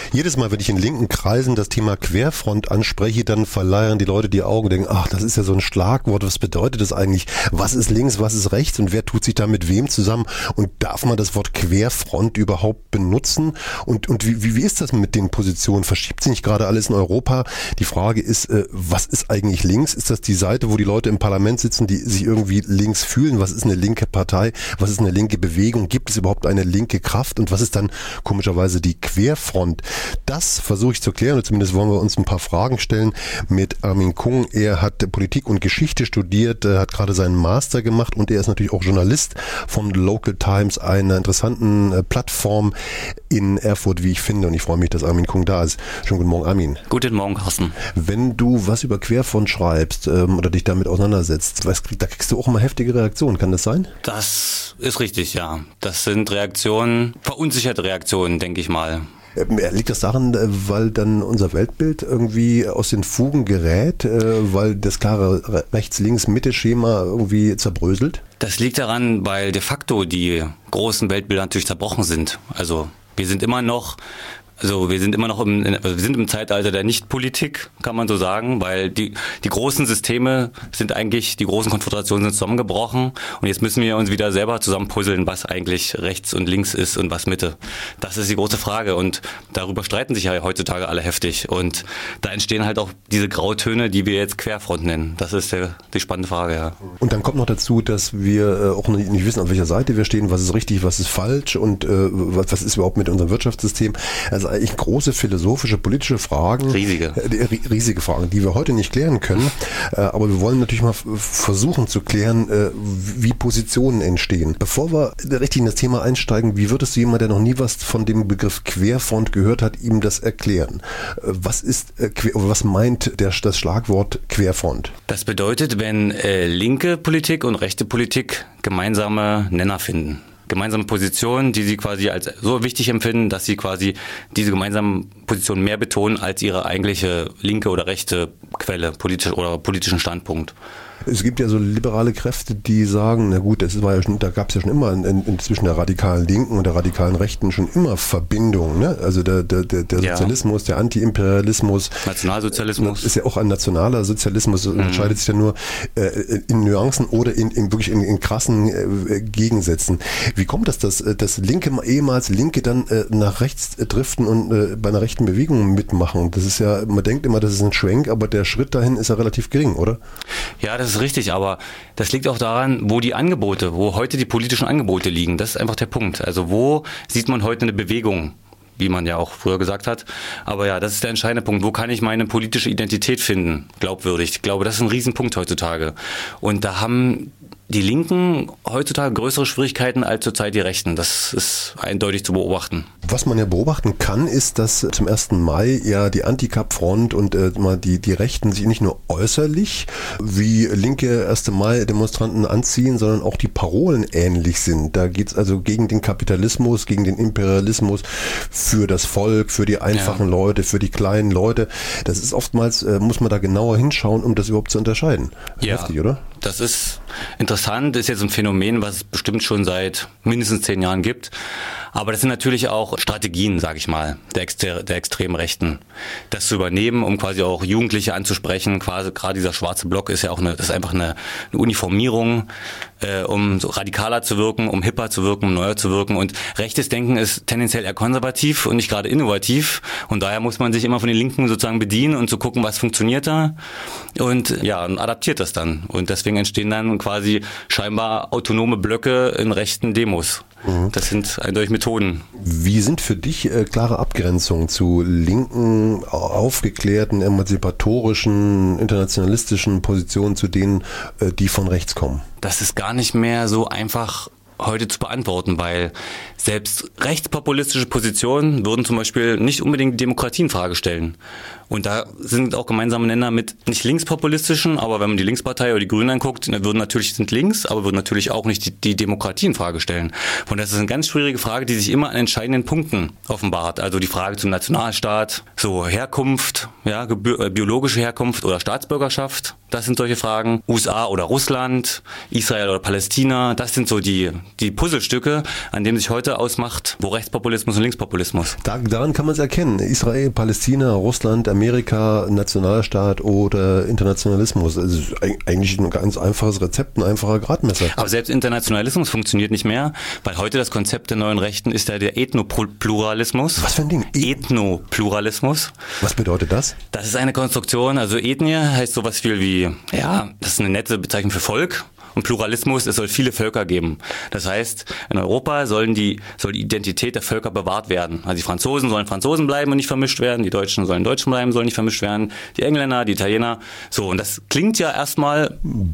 Jedes Mal, wenn ich in linken Kreisen das Thema Querfront anspreche, dann verleiern die Leute die Augen und denken, ach, das ist ja so ein Schlagwort, was bedeutet das eigentlich? Was ist links, was ist rechts und wer tut sich da mit wem zusammen? Und darf man das Wort Querfront überhaupt benutzen? Und wie ist das mit den Positionen? Verschiebt sich nicht gerade alles in Europa? Die Frage ist, was ist eigentlich links? Ist das die Seite, wo die Leute im Parlament sitzen, die sich irgendwie links fühlen? Was ist eine linke Partei? Was ist eine linke Bewegung? Gibt es überhaupt eine linke Kraft? Und was ist dann komischerweise die Querfront? Das versuche ich zu klären, oder zumindest wollen wir uns ein paar Fragen stellen mit Armin Kung. Er hat Politik und Geschichte studiert, hat gerade seinen Master gemacht und er ist natürlich auch Journalist von Local Times, einer interessanten Plattform in Erfurt, wie ich finde. Und ich freue mich, dass Armin Kung da ist. Schönen guten Morgen, Armin. Guten Morgen, Carsten. Wenn du was über Querfront schreibst oder dich damit auseinandersetzt, da kriegst du auch immer heftige Reaktionen. Kann das sein? Das ist richtig, ja. Das sind Reaktionen, verunsicherte Reaktionen, denke ich mal. Liegt das daran, weil dann unser Weltbild irgendwie aus den Fugen gerät, weil das klare Rechts-Links-Mitte-Schema irgendwie zerbröselt? Das liegt daran, weil de facto die großen Weltbilder natürlich zerbrochen sind. Also wir sind immer noch im Zeitalter der Nichtpolitik, kann man so sagen, weil die großen Systeme sind eigentlich, die großen Konfrontationen sind zusammengebrochen und jetzt müssen wir uns wieder selber zusammenpuzzeln, was eigentlich rechts und links ist und was Mitte. Das ist die große Frage und darüber streiten sich ja heutzutage alle heftig und da entstehen halt auch diese Grautöne, die wir jetzt Querfront nennen. Das ist die spannende Frage, ja. Und dann kommt noch dazu, dass wir auch nicht wissen, auf welcher Seite wir stehen, was ist richtig, was ist falsch und was ist überhaupt mit unserem Wirtschaftssystem. Also eigentlich große philosophische, politische Fragen. Riesige Fragen, die wir heute nicht klären können. Aber wir wollen natürlich mal versuchen zu klären, wie Positionen entstehen. Bevor wir richtig in das Thema einsteigen, wie würdest du jemand, der noch nie was von dem Begriff Querfront gehört hat, ihm das erklären? Was meint das Schlagwort Querfront? Das bedeutet, wenn linke Politik und rechte Politik gemeinsame Nenner finden. Gemeinsame Positionen, die sie quasi als so wichtig empfinden, dass sie quasi diese gemeinsamen Positionen mehr betonen als ihre eigentliche linke oder rechte Quelle, politischen Standpunkt. Es gibt ja so liberale Kräfte, die sagen, na gut, da gab es ja schon immer zwischen der radikalen Linken und der radikalen Rechten schon immer Verbindungen. Ne? Also der Sozialismus, der Antiimperialismus. Nationalsozialismus. Ist ja auch ein nationaler Sozialismus, unterscheidet sich ja nur in Nuancen oder wirklich in krassen Gegensätzen. Wie kommt das, dass ehemals Linke dann nach rechts driften und bei einer rechten Bewegung mitmachen? Das ist ja, man denkt immer, das ist ein Schwenk, aber der Schritt dahin ist ja relativ gering, oder? Ja, das ist richtig, aber das liegt auch daran, wo heute die politischen Angebote liegen. Das ist einfach der Punkt. Also wo sieht man heute eine Bewegung, wie man ja auch früher gesagt hat. Aber ja, das ist der entscheidende Punkt. Wo kann ich meine politische Identität finden, glaubwürdig? Ich glaube, das ist ein Riesenpunkt heutzutage. Und da haben die Linken heutzutage größere Schwierigkeiten als zurzeit die Rechten. Das ist eindeutig zu beobachten. Was man ja beobachten kann, ist, dass zum 1. Mai ja die Anti-Cup-Front und die Rechten sich nicht nur äußerlich wie linke 1. Mai-Demonstranten anziehen, sondern auch die Parolen ähnlich sind. Da geht es also gegen den Kapitalismus, gegen den Imperialismus, für das Volk, für die einfachen Leute, für die kleinen Leute. Das ist oftmals, muss man da genauer hinschauen, um das überhaupt zu unterscheiden. Ja, heftig, oder? Das ist interessant, ist jetzt ein Phänomen, was es bestimmt schon seit mindestens 10 Jahren gibt. Aber das sind natürlich auch Strategien, sage ich mal, der extremen Rechten. Das zu übernehmen, um quasi auch Jugendliche anzusprechen. Quasi gerade dieser schwarze Block ist ja auch das ist einfach eine Uniformierung, um so radikaler zu wirken, um hipper zu wirken, um neuer zu wirken. Und rechtes Denken ist tendenziell eher konservativ und nicht gerade innovativ. Und daher muss man sich immer von den Linken sozusagen bedienen und zu gucken, was funktioniert da. Und adaptiert das dann. Und deswegen entstehen dann quasi scheinbar autonome Blöcke in rechten Demos. Das sind eindeutig Methoden. Wie sind für dich klare Abgrenzungen zu linken, aufgeklärten, emanzipatorischen, internationalistischen Positionen zu denen, die von rechts kommen? Das ist gar nicht mehr so einfach heute zu beantworten, weil selbst rechtspopulistische Positionen würden zum Beispiel nicht unbedingt die Demokratie in Frage stellen. Und da sind auch gemeinsame Nenner mit nicht linkspopulistischen, aber wenn man die Linkspartei oder die Grünen anguckt, sind links, aber würden natürlich auch nicht die Demokratie in Frage stellen. Und das ist eine ganz schwierige Frage, die sich immer an entscheidenden Punkten offenbart. Also die Frage zum Nationalstaat, so Herkunft, biologische Herkunft oder Staatsbürgerschaft. Das sind solche Fragen. USA oder Russland, Israel oder Palästina, das sind so die Puzzlestücke, an denen sich heute ausmacht, wo Rechtspopulismus und Linkspopulismus. Daran kann man es erkennen. Israel, Palästina, Russland, Amerika, Nationalstaat oder Internationalismus. Es ist eigentlich ein ganz einfaches Rezept, ein einfacher Gradmesser. Aber selbst Internationalismus funktioniert nicht mehr, weil heute das Konzept der neuen Rechten ist ja der Ethnopluralismus. Was für ein Ding? Ethnopluralismus. Was bedeutet das? Das ist eine Konstruktion, also Ethnie heißt sowas viel wie, ja, das ist eine nette Bezeichnung für Volk. Und Pluralismus, es soll viele Völker geben. Das heißt, in Europa soll die Identität der Völker bewahrt werden. Also die Franzosen sollen Franzosen bleiben und nicht vermischt werden, die Deutschen sollen Deutschen bleiben, sollen nicht vermischt werden, die Engländer, die Italiener. So, und das klingt ja erstmal...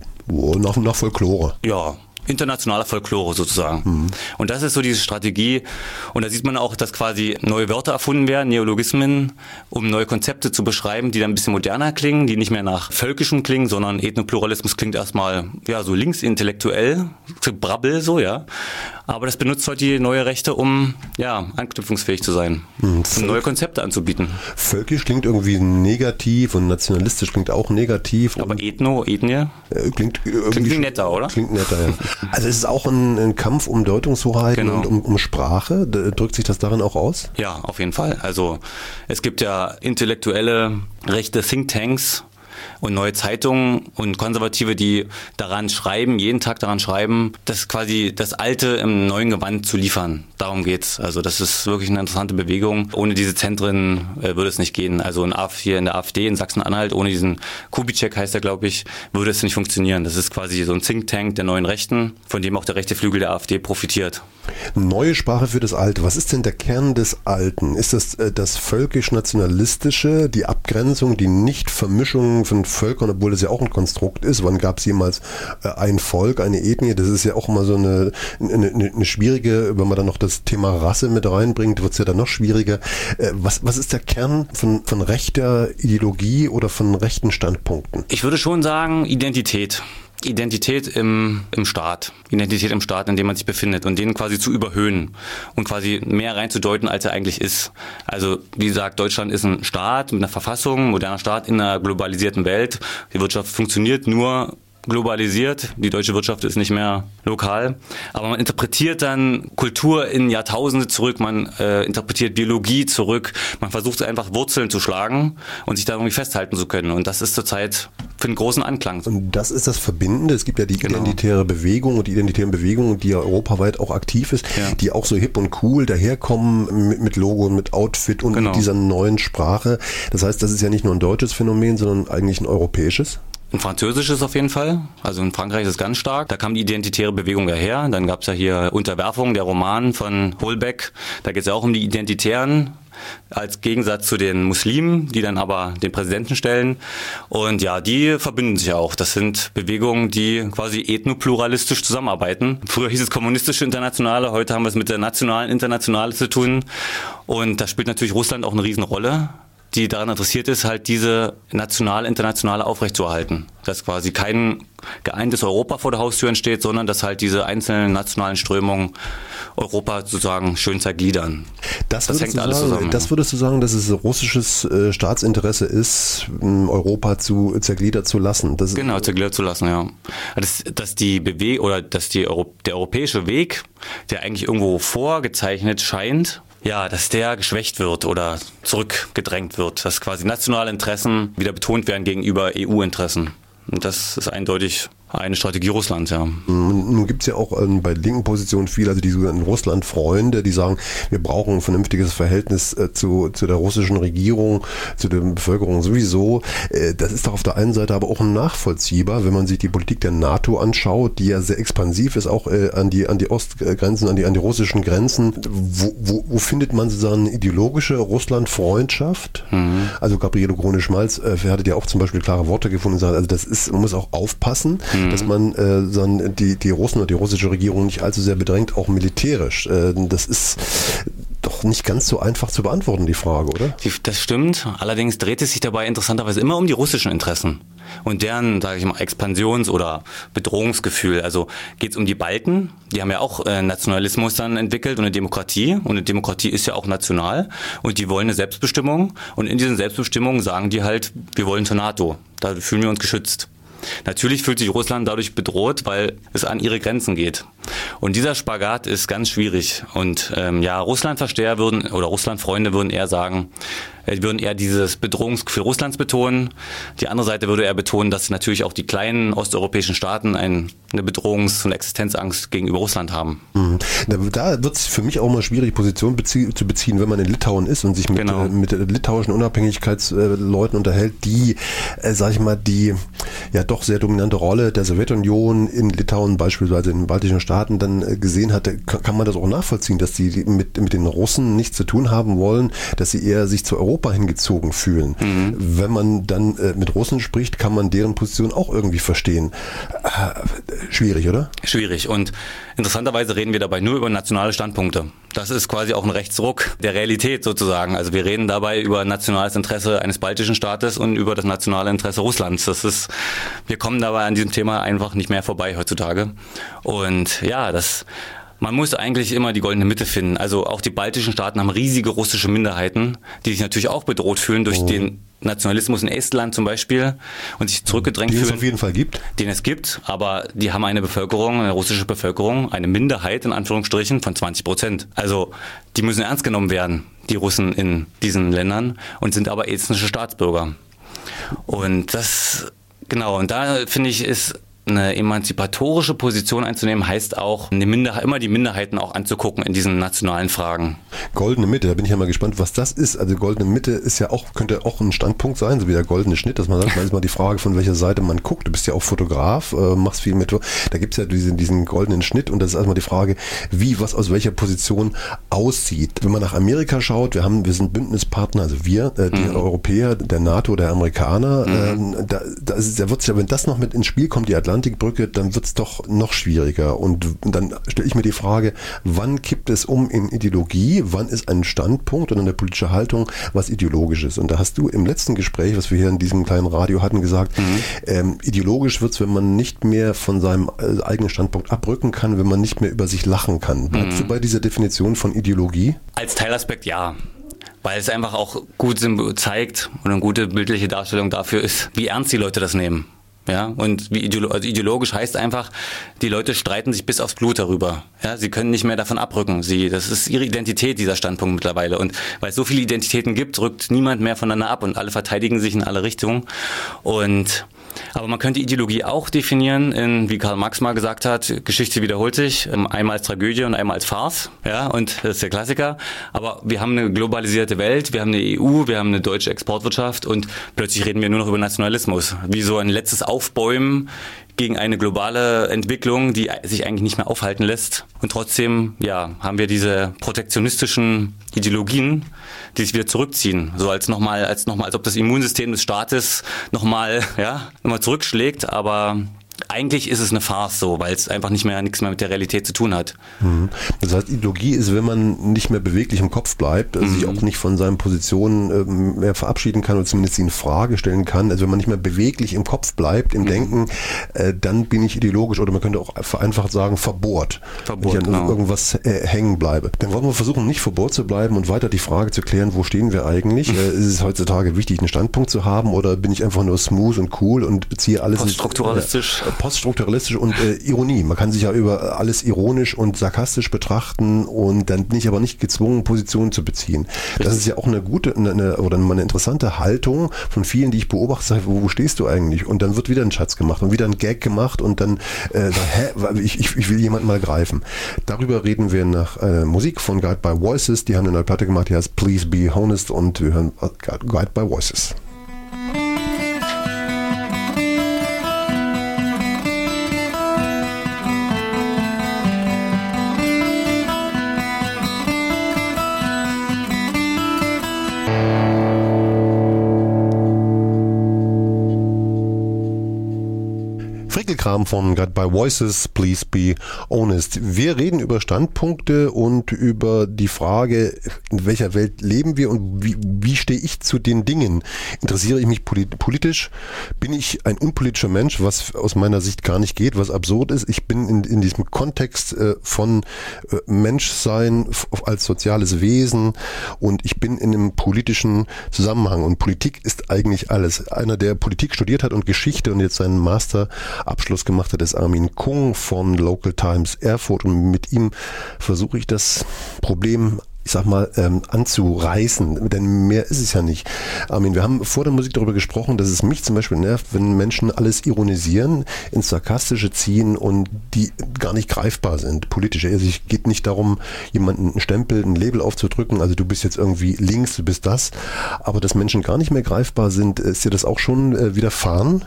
Nach Folklore. Ja, internationaler Folklore sozusagen. Und das ist so diese Strategie. Und da sieht man auch, dass quasi neue Wörter erfunden werden, Neologismen, um neue Konzepte zu beschreiben, die dann ein bisschen moderner klingen, die nicht mehr nach völkischem klingen, sondern Ethnopluralismus klingt erstmal ja so linksintellektuell, Brabbel so, ja. Aber das benutzt heute die neue Rechte, um ja anknüpfungsfähig zu sein, um neue Konzepte anzubieten. Völkisch klingt irgendwie negativ und nationalistisch klingt auch negativ. Aber Ethnie? Klingt netter, oder? Klingt netter, ja. Also es ist auch ein Kampf um Deutungshoheiten und um Sprache. Drückt sich das darin auch aus? Ja, auf jeden Fall. Also es gibt ja intellektuelle rechte Thinktanks und neue Zeitungen und Konservative, die daran schreiben, jeden Tag daran schreiben, das quasi das Alte im neuen Gewand zu liefern. Darum geht's. Also das ist wirklich eine interessante Bewegung. Ohne diese Zentren würde es nicht gehen. Also hier in der AfD in Sachsen-Anhalt, ohne diesen Kubitschek heißt er, glaube ich, würde es nicht funktionieren. Das ist quasi so ein Think Tank der neuen Rechten, von dem auch der rechte Flügel der AfD profitiert. Neue Sprache für das Alte. Was ist denn der Kern des Alten? Ist das völkisch-nationalistische, die Abgrenzung, die Nichtvermischung von Völkern, obwohl das ja auch ein Konstrukt ist? Wann gab es jemals ein Volk, eine Ethnie? Das ist ja auch immer so eine schwierige, wenn man dann noch das Thema Rasse mit reinbringt, wird es ja dann noch schwieriger. Was ist der Kern von rechter Ideologie oder von rechten Standpunkten? Ich würde schon sagen, Identität im Staat. Identität im Staat, in dem man sich befindet und den quasi zu überhöhen und quasi mehr reinzudeuten, als er eigentlich ist. Also, wie gesagt, Deutschland ist ein Staat mit einer Verfassung, moderner Staat in einer globalisierten Welt. Die Wirtschaft funktioniert nur globalisiert, die deutsche Wirtschaft ist nicht mehr lokal, aber man interpretiert dann Kultur in Jahrtausende zurück, man interpretiert Biologie zurück, man versucht einfach Wurzeln zu schlagen und sich da irgendwie festhalten zu können und das ist zurzeit für einen großen Anklang. Und das ist das Verbindende, es gibt ja die identitäre Bewegung und die identitären Bewegungen, die ja europaweit auch aktiv ist, die auch so hip und cool daherkommen mit Logo und mit Outfit und mit dieser neuen Sprache. Das heißt, das ist ja nicht nur ein deutsches Phänomen, sondern eigentlich ein europäisches. Ein französisches auf jeden Fall, also in Frankreich ist es ganz stark, da kam die identitäre Bewegung daher, dann gab es ja hier Unterwerfung, der Roman von Holbeck, da geht es ja auch um die Identitären, als Gegensatz zu den Muslimen, die dann aber den Präsidenten stellen und ja, die verbinden sich ja auch, das sind Bewegungen, die quasi ethnopluralistisch zusammenarbeiten. Früher hieß es kommunistische Internationale, heute haben wir es mit der nationalen Internationale zu tun und da spielt natürlich Russland auch eine Riesenrolle, die daran interessiert ist, halt diese nationale, internationale aufrechtzuerhalten. Dass quasi kein geeintes Europa vor der Haustür entsteht, sondern dass halt diese einzelnen nationalen Strömungen Europa sozusagen schön zergliedern. Das hängt alles zusammen. Das würdest du sagen, dass es russisches Staatsinteresse ist, Europa zergliedert zu lassen? Genau, zergliedert zu lassen, ja. Dass der europäische Weg, der eigentlich irgendwo vorgezeichnet scheint, ja, dass der geschwächt wird oder zurückgedrängt wird, dass quasi nationale Interessen wieder betont werden gegenüber EU-Interessen. Und das ist eindeutig eine Strategie Russlands, ja. Nun gibt es ja auch bei linken Positionen viele, also die sogenannten Russland-Freunde, die sagen, wir brauchen ein vernünftiges Verhältnis zu der russischen Regierung, zu der Bevölkerung sowieso. Das ist doch auf der einen Seite aber auch nachvollziehbar, wenn man sich die Politik der NATO anschaut, die ja sehr expansiv ist, auch an die Ostgrenzen, an die russischen Grenzen. Wo findet man sozusagen eine ideologische Russland-Freundschaft? Also Gabriele Grone-Schmalz hat ja auch zum Beispiel klare Worte gefunden und sagt, also man muss auch aufpassen, dass man die Russen und die russische Regierung nicht allzu sehr bedrängt, auch militärisch. Das ist doch nicht ganz so einfach zu beantworten, die Frage, oder? Das stimmt. Allerdings dreht es sich dabei interessanterweise immer um die russischen Interessen und deren, sage ich mal, Expansions- oder Bedrohungsgefühl. Also geht es um die Balten, die haben ja auch Nationalismus dann entwickelt und eine Demokratie. Und eine Demokratie ist ja auch national und die wollen eine Selbstbestimmung. Und in diesen Selbstbestimmungen sagen die halt, wir wollen zur NATO. Da fühlen wir uns geschützt. Natürlich fühlt sich Russland dadurch bedroht, weil es an ihre Grenzen geht. Und dieser Spagat ist ganz schwierig. Und Russlandversteher Russlandfreunde würden eher sagen, würden eher dieses Bedrohungsgefühl Russlands betonen. Die andere Seite würde eher betonen, dass natürlich auch die kleinen osteuropäischen Staaten eine Bedrohungs- und Existenzangst gegenüber Russland haben. Da wird es für mich auch mal schwierig, Position zu beziehen, wenn man in Litauen ist und sich mit litauischen Unabhängigkeitsleuten unterhält, die, die ja doch sehr dominante Rolle der Sowjetunion in Litauen, beispielsweise in den baltischen Staaten, dann gesehen hat. Kann man das auch nachvollziehen, dass die mit den Russen nichts zu tun haben wollen, dass sie eher sich zu Europa hingezogen fühlen. Wenn man dann mit Russen spricht, kann man deren Position auch irgendwie verstehen. Schwierig, oder? Schwierig. Und interessanterweise reden wir dabei nur über nationale Standpunkte. Das ist quasi auch ein Rechtsruck der Realität sozusagen. Also wir reden dabei über nationales Interesse eines baltischen Staates und über das nationale Interesse Russlands. Wir kommen dabei an diesem Thema einfach nicht mehr vorbei heutzutage. Und ja, man muss eigentlich immer die goldene Mitte finden. Also auch die baltischen Staaten haben riesige russische Minderheiten, die sich natürlich auch bedroht fühlen durch den Nationalismus in Estland zum Beispiel und sich zurückgedrängt fühlen. Den es auf jeden Fall gibt. Den es gibt, aber die haben eine russische Bevölkerung, eine Minderheit in Anführungsstrichen von 20%. Also die müssen ernst genommen werden, die Russen in diesen Ländern, und sind aber estnische Staatsbürger. Und und da finde ich, ist eine emanzipatorische Position einzunehmen, heißt auch, immer die Minderheiten auch anzugucken in diesen nationalen Fragen. Goldene Mitte, da bin ich ja mal gespannt, was das ist. Also goldene Mitte ist ja könnte auch ein Standpunkt sein, so wie der goldene Schnitt, dass man sagt, ist mal die Frage, von welcher Seite man guckt. Du bist ja auch Fotograf, machst viel mit. Da gibt's ja diesen goldenen Schnitt, und das ist erstmal die Frage, was aus welcher Position aussieht. Wenn man nach Amerika schaut, wir sind Bündnispartner, also wir, die Europäer, der NATO, der Amerikaner, da wird's ja, wenn das noch mit ins Spiel kommt, die Atlantikbrücke, dann wird es doch noch schwieriger. Und dann stelle ich mir die Frage, wann kippt es um in Ideologie, wann ist ein Standpunkt und eine politische Haltung was Ideologisches? Und da hast du im letzten Gespräch, was wir hier in diesem kleinen Radio hatten, gesagt, ideologisch wird es, wenn man nicht mehr von seinem eigenen Standpunkt abrücken kann, wenn man nicht mehr über sich lachen kann. Bleibst du bei dieser Definition von Ideologie? Als Teilaspekt ja. Weil es einfach auch gut zeigt und eine gute bildliche Darstellung dafür ist, wie ernst die Leute das nehmen. Ja, und ideologisch heißt einfach, die Leute streiten sich bis aufs Blut darüber. Ja, sie können nicht mehr davon abrücken. Das ist ihre Identität, dieser Standpunkt mittlerweile. Und weil es so viele Identitäten gibt, rückt niemand mehr voneinander ab und alle verteidigen sich in alle Richtungen. Aber man könnte Ideologie auch definieren wie Karl Marx mal gesagt hat, Geschichte wiederholt sich, einmal als Tragödie und einmal als Farce, ja, und das ist der Klassiker. Aber wir haben eine globalisierte Welt, wir haben eine EU, wir haben eine deutsche Exportwirtschaft und plötzlich reden wir nur noch über Nationalismus. Wie so ein letztes Aufbäumen gegen eine globale Entwicklung, die sich eigentlich nicht mehr aufhalten lässt. Und trotzdem, haben wir diese protektionistischen Ideologien, die sich wieder zurückziehen. So als ob das Immunsystem des Staates nochmal zurückschlägt. Aber eigentlich ist es eine Farce so, weil es einfach nichts mehr mit der Realität zu tun hat. Das heißt, Ideologie ist, wenn man nicht mehr beweglich im Kopf bleibt, sich auch nicht von seinen Positionen mehr verabschieden kann oder zumindest sie in Frage stellen kann. Also wenn man nicht mehr beweglich im Kopf bleibt, im Denken, dann bin ich ideologisch, oder man könnte auch vereinfacht sagen, verbohrt. Wenn ich an irgendwas hängen bleibe. Dann wollen wir versuchen, nicht verbohrt zu bleiben und weiter die Frage zu klären, wo stehen wir eigentlich? Ist es heutzutage wichtig, einen Standpunkt zu haben, oder bin ich einfach nur smooth und cool und beziehe alles poststrukturalistisch und Ironie. Man kann sich ja über alles ironisch und sarkastisch betrachten und dann bin ich aber nicht gezwungen, Positionen zu beziehen. Das ist ja auch eine interessante Haltung von vielen, die ich beobachte, wo stehst du eigentlich? Und dann wird wieder ein Schatz gemacht und wieder ein Gag gemacht und dann ich will jemanden mal greifen. Darüber reden wir nach Musik von Guide by Voices. Die haben eine neue Platte gemacht, die heißt Please Be Honest, und wir hören Guide by Voices. Titelkram von God by Voices, Please Be Honest. Wir reden über Standpunkte und über die Frage, in welcher Welt leben wir und wie stehe ich zu den Dingen? Interessiere ich mich politisch? Bin ich ein unpolitischer Mensch, was aus meiner Sicht gar nicht geht, was absurd ist? Ich bin in diesem Kontext von Menschsein als soziales Wesen und ich bin in einem politischen Zusammenhang und Politik ist eigentlich alles. Einer, der Politik studiert hat und Geschichte und jetzt seinen Masterabschluss gemacht hat, ist Armin Kung von Local Times Erfurt und mit ihm versuche ich das Problem anzureißen, denn mehr ist es ja nicht. Armin, wir haben vor der Musik darüber gesprochen, dass es mich zum Beispiel nervt, wenn Menschen alles ironisieren, ins Sarkastische ziehen und die gar nicht greifbar sind, politisch. Also es geht nicht darum, jemanden einen Stempel, ein Label aufzudrücken, also du bist jetzt irgendwie links, du bist das, aber dass Menschen gar nicht mehr greifbar sind, ist dir das auch schon widerfahren?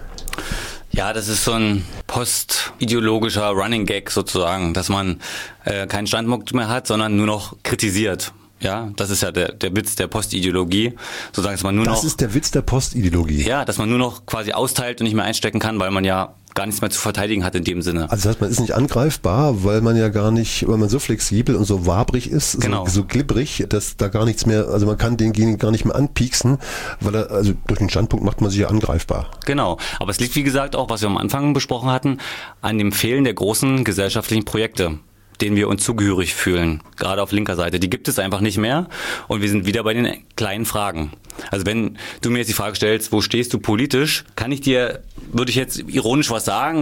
Ja, das ist so ein postideologischer Running Gag sozusagen, dass man keinen Standpunkt mehr hat, sondern nur noch kritisiert. Ja, das ist ja der Witz der Postideologie. Sozusagen, dass man nur das ist der Witz der Postideologie. Ja, dass man nur noch quasi austeilt und nicht mehr einstecken kann, weil man ja gar nichts mehr zu verteidigen hat in dem Sinne. Also das heißt, man ist nicht angreifbar, weil man so flexibel und so wabrig ist, genau. so glibberig, dass da gar nichts mehr, also man kann denjenigen gar nicht mehr anpieksen, weil also durch den Standpunkt macht man sich ja angreifbar. Genau, aber es liegt wie gesagt auch, was wir am Anfang besprochen hatten, an dem Fehlen der großen gesellschaftlichen Projekte, denen wir uns zugehörig fühlen, gerade auf linker Seite. Die gibt es einfach nicht mehr und wir sind wieder bei den kleinen Fragen. Also wenn du mir jetzt die Frage stellst, wo stehst du politisch, würde ich jetzt ironisch was sagen,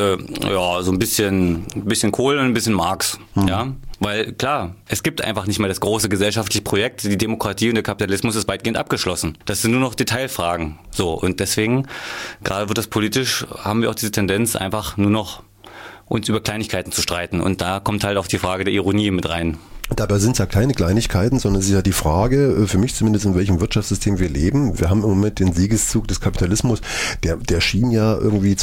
ja, so ein bisschen Kohl und ein bisschen Marx, ja. Weil klar, es gibt einfach nicht mehr das große gesellschaftliche Projekt, die Demokratie und der Kapitalismus ist weitgehend abgeschlossen. Das sind nur noch Detailfragen. So, und deswegen, gerade wird das politisch, haben wir auch diese Tendenz, einfach nur noch uns über Kleinigkeiten zu streiten. Und da kommt halt auch die Frage der Ironie mit rein. Dabei sind es ja keine Kleinigkeiten, sondern es ist ja die Frage, für mich zumindest, in welchem Wirtschaftssystem wir leben. Wir haben im Moment den Siegeszug des Kapitalismus, der schien ja irgendwie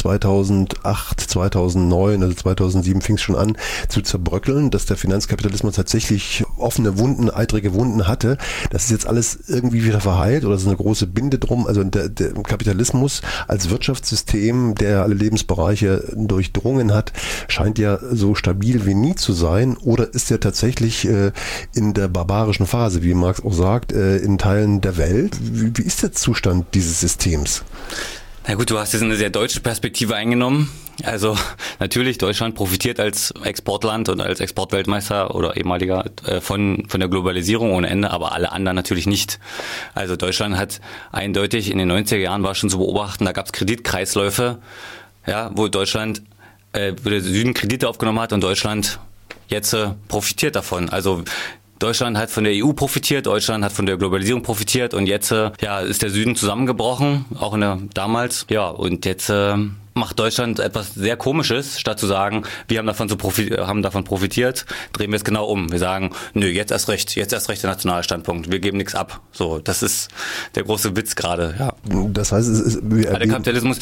2008, 2009, also 2007 fing es schon an zu zerbröckeln, dass der Finanzkapitalismus tatsächlich offene Wunden, eitrige Wunden hatte. Das ist jetzt alles irgendwie wieder verheilt oder so eine große Binde drum. Also der Kapitalismus als Wirtschaftssystem, der alle Lebensbereiche durchdrungen hat, scheint ja so stabil wie nie zu sein, oder ist er tatsächlich in der barbarischen Phase, wie Marx auch sagt, in Teilen der Welt. Wie ist der Zustand dieses Systems? Na gut, du hast jetzt eine sehr deutsche Perspektive eingenommen. Also natürlich, Deutschland profitiert als Exportland und als Exportweltmeister oder ehemaliger von der Globalisierung ohne Ende, aber alle anderen natürlich nicht. Also Deutschland hat eindeutig, in den 90er Jahren war schon zu beobachten, da gab es Kreditkreisläufe, ja, wo der Süden Kredite aufgenommen hat und Deutschland jetzt profitiert davon. Also Deutschland hat von der EU profitiert, Deutschland hat von der Globalisierung profitiert und jetzt ist der Süden zusammengebrochen, auch damals. Ja, und jetzt macht Deutschland etwas sehr Komisches, statt zu sagen, wir haben davon profitiert, drehen wir es genau um. Wir sagen, nö, jetzt erst recht der nationale Standpunkt, wir geben nichts ab. So, das ist der große Witz gerade. Ja. Das heißt, der Kapitalismus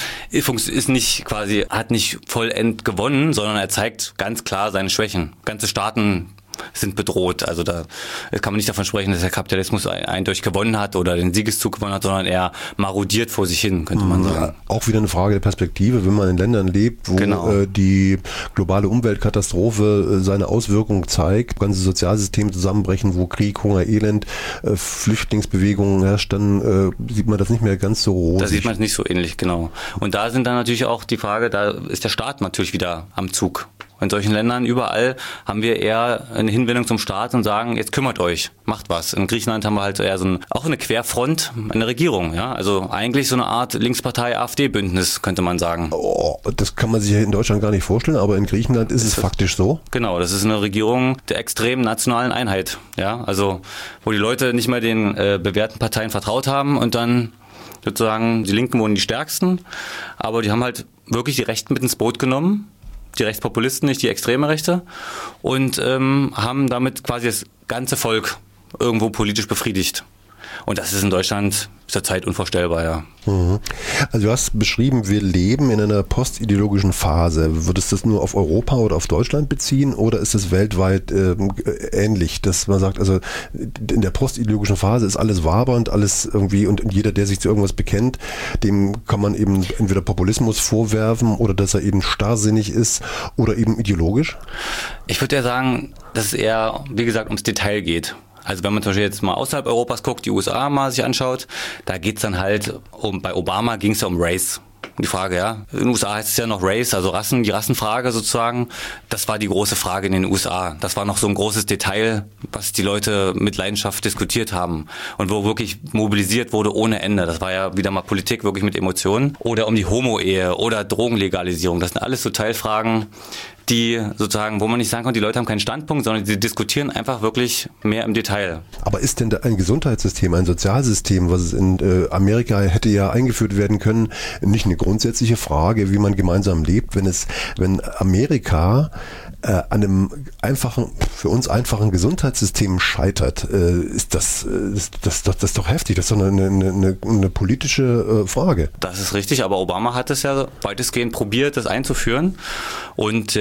hat nicht vollend gewonnen, sondern er zeigt ganz klar seine Schwächen. Ganze Staaten sind bedroht. Also da kann man nicht davon sprechen, dass der Kapitalismus eindeutig gewonnen hat oder den Siegeszug gewonnen hat, sondern er marodiert vor sich hin, könnte man sagen. Auch wieder eine Frage der Perspektive, wenn man in Ländern lebt, wo die globale Umweltkatastrophe seine Auswirkungen zeigt, ganze Sozialsysteme zusammenbrechen, wo Krieg, Hunger, Elend, Flüchtlingsbewegungen herrscht, dann sieht man das nicht mehr ganz so rosig. Da sieht man es nicht so ähnlich, genau. Und da sind dann natürlich auch die Frage, da ist der Staat natürlich wieder am Zug. In solchen Ländern überall haben wir eher eine Hinwendung zum Staat und sagen, jetzt kümmert euch, macht was. In Griechenland haben wir halt eher auch eine Querfront, eine Regierung, ja. Also eigentlich so eine Art Linkspartei-AfD-Bündnis, könnte man sagen. Oh, das kann man sich in Deutschland gar nicht vorstellen, aber in Griechenland ist es faktisch so. Genau, das ist eine Regierung der extremen nationalen Einheit, ja. Also, wo die Leute nicht mehr den bewährten Parteien vertraut haben und dann sozusagen, die Linken wurden die stärksten, aber die haben halt wirklich die Rechten mit ins Boot genommen. Die Rechtspopulisten, nicht die extreme Rechte, und haben damit quasi das ganze Volk irgendwo politisch befriedigt. Und das ist in Deutschland zurzeit unvorstellbar, ja. Also du hast beschrieben, wir leben in einer postideologischen Phase. Würdest du das nur auf Europa oder auf Deutschland beziehen oder ist es weltweit ähnlich, dass man sagt, also in der postideologischen Phase ist alles wabernd, alles irgendwie und jeder, der sich zu irgendwas bekennt, dem kann man eben entweder Populismus vorwerfen oder dass er eben starrsinnig ist oder eben ideologisch? Ich würde ja sagen, dass es eher, wie gesagt, ums Detail geht. Also wenn man zum Beispiel jetzt mal außerhalb Europas guckt, die USA mal sich anschaut, da geht's dann halt bei Obama ging es ja um Race. Die Frage, ja. In den USA heißt es ja noch Race, also Rassen, die Rassenfrage sozusagen. Das war die große Frage in den USA. Das war noch so ein großes Detail, was die Leute mit Leidenschaft diskutiert haben und wo wirklich mobilisiert wurde ohne Ende. Das war ja wieder mal Politik, wirklich mit Emotionen. Oder um die Homo-Ehe oder Drogenlegalisierung. Das sind alles so Teilfragen, die sozusagen, wo man nicht sagen kann, die Leute haben keinen Standpunkt, sondern sie diskutieren einfach wirklich mehr im Detail. Aber ist denn da ein Gesundheitssystem, ein Sozialsystem, was es in Amerika hätte ja eingeführt werden können, nicht eine grundsätzliche Frage, wie man gemeinsam lebt, wenn Amerika an einem für uns einfachen Gesundheitssystem scheitert, ist das doch heftig, das ist doch eine politische Frage. Das ist richtig, aber Obama hat es ja weitestgehend probiert, das einzuführen und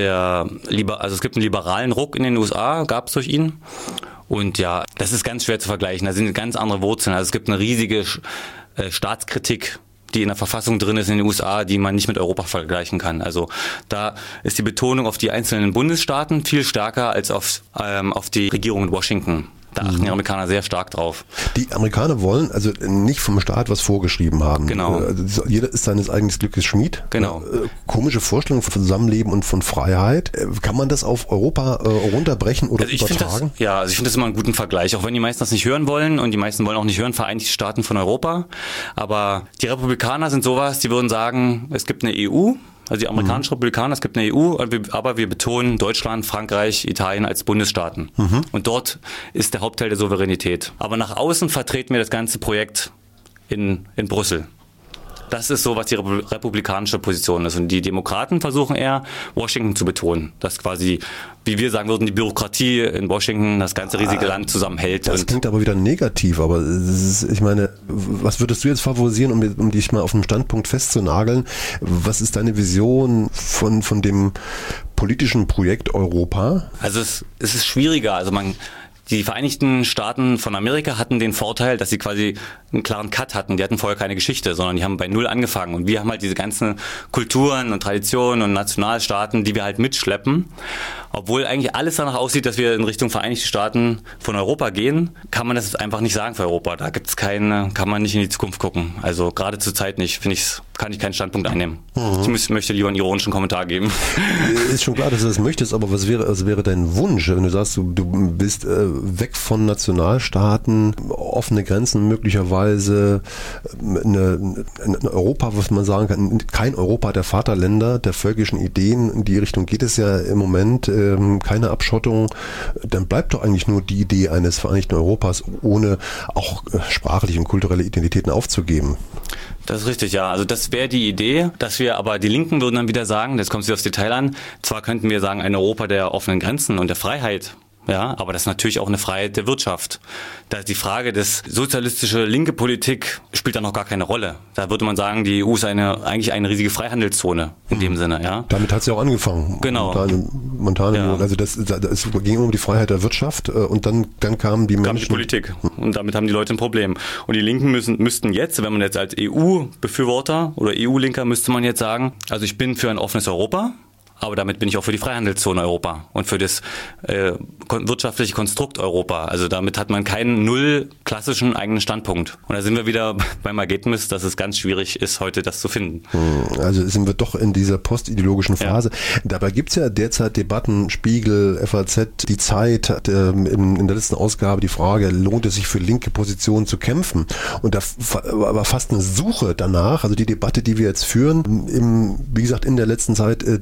also es gibt einen liberalen Ruck in den USA, gab es durch ihn. Und ja, das ist ganz schwer zu vergleichen, da sind ganz andere Wurzeln. Also es gibt eine riesige Staatskritik, die in der Verfassung drin ist in den USA, die man nicht mit Europa vergleichen kann. Also da ist die Betonung auf die einzelnen Bundesstaaten viel stärker als auf die Regierung in Washington. Da achten die Amerikaner sehr stark drauf. Die Amerikaner wollen also nicht vom Staat was vorgeschrieben haben. Genau. Jeder ist seines eigenen Glückes Schmied. Genau. Komische Vorstellung von Zusammenleben und von Freiheit. Kann man das auf Europa runterbrechen oder übertragen? Ich finde das immer einen guten Vergleich, auch wenn die meisten das nicht hören wollen und die meisten wollen auch nicht hören, Vereinigte Staaten von Europa. Aber die Republikaner sind sowas, die würden sagen, es gibt eine EU, also die amerikanischen Republikaner, es gibt eine EU, aber wir betonen Deutschland, Frankreich, Italien als Bundesstaaten. Und dort ist der Hauptteil der Souveränität. Aber nach außen vertreten wir das ganze Projekt in Brüssel. Das ist so, was die republikanische Position ist. Und die Demokraten versuchen eher, Washington zu betonen. Dass quasi, wie wir sagen würden, die Bürokratie in Washington das ganze riesige Land zusammenhält. Das klingt aber wieder negativ. Aber ich meine, was würdest du jetzt favorisieren, um dich mal auf einen Standpunkt festzunageln? Was ist deine Vision von dem politischen Projekt Europa? Also es ist schwieriger. Also die Vereinigten Staaten von Amerika hatten den Vorteil, dass sie quasi einen klaren Cut hatten. Die hatten vorher keine Geschichte, sondern die haben bei Null angefangen. Und wir haben halt diese ganzen Kulturen und Traditionen und Nationalstaaten, die wir halt mitschleppen. Obwohl eigentlich alles danach aussieht, dass wir in Richtung Vereinigte Staaten von Europa gehen, kann man das einfach nicht sagen für Europa. Da gibt's kann man nicht in die Zukunft gucken. Also gerade zur Zeit nicht, kann ich keinen Standpunkt einnehmen. Ich möchte lieber einen ironischen Kommentar geben. Ist schon klar, dass du das möchtest, aber was wäre dein Wunsch, wenn du sagst, du bist weg von Nationalstaaten, offene Grenzen möglicherweise, ein Europa, was man sagen kann, kein Europa der Vaterländer, der völkischen Ideen, in die Richtung geht es ja im Moment, keine Abschottung, dann bleibt doch eigentlich nur die Idee eines vereinigten Europas, ohne auch sprachliche und kulturelle Identitäten aufzugeben. Das ist richtig, ja. Also das wäre die Idee, dass wir aber, die Linken würden dann wieder sagen, jetzt kommt es wieder aufs Detail an, zwar könnten wir sagen, ein Europa der offenen Grenzen und der Freiheit, ja, aber das ist natürlich auch eine Freiheit der Wirtschaft. Da ist die Frage des sozialistische linke Politik spielt da noch gar keine Rolle. Da würde man sagen, die EU ist eigentlich eine riesige Freihandelszone in dem Sinne, ja. Damit hat sie auch angefangen. Genau. Ja. Also das ging um die Freiheit der Wirtschaft und dann kamen die Menschen. Kam die Politik und damit haben die Leute ein Problem. Und die Linken müssten jetzt, wenn man jetzt als EU-Befürworter oder EU-Linker müsste man jetzt sagen, also ich bin für ein offenes Europa, aber damit bin ich auch für die Freihandelszone Europa und für das wirtschaftliche Konstrukt Europa. Also damit hat man keinen null klassischen eigenen Standpunkt. Und da sind wir wieder beim Ergebnis, dass es ganz schwierig ist, heute das zu finden. Also sind wir doch in dieser postideologischen Phase. Ja. Dabei gibt es ja derzeit Debatten, Spiegel, FAZ, die Zeit hat in der letzten Ausgabe die Frage, lohnt es sich für linke Positionen zu kämpfen? Und da war fast eine Suche danach, also die Debatte, die wir jetzt führen, wie gesagt, in der letzten Zeit, in